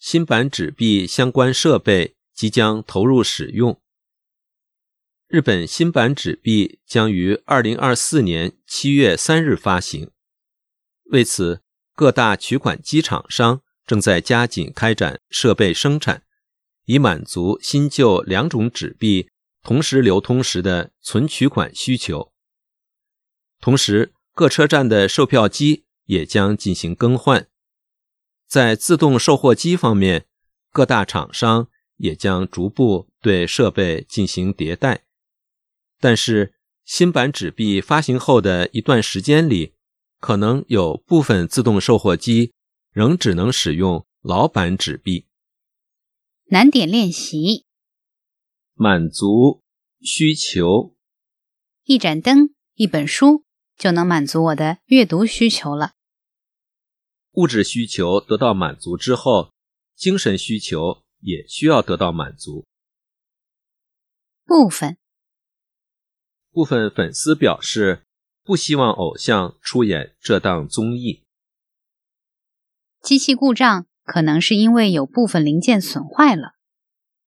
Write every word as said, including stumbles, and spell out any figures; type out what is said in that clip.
新版纸币相关设备即将投入使用。日本新版纸币将于二零二四年七月三日发行。为此，各大取款机厂商正在加紧开展设备生产，以满足新旧两种纸币同时流通时的存取款需求。同时，各车站的售票机也将进行更换。在自动售货机方面，各大厂商也将逐步对设备进行迭代。但是，新版纸币发行后的一段时间里，可能有部分自动售货机仍只能使用老版纸币。 难点练习： 满足需求。 一盏灯，一本书，就能满足我的阅读需求了。 物质需求得到满足之后，精神需求也需要得到满足。 部分部分粉丝表示不希望偶像出演这档综艺。 机器故障可能是因为有部分零件损坏了。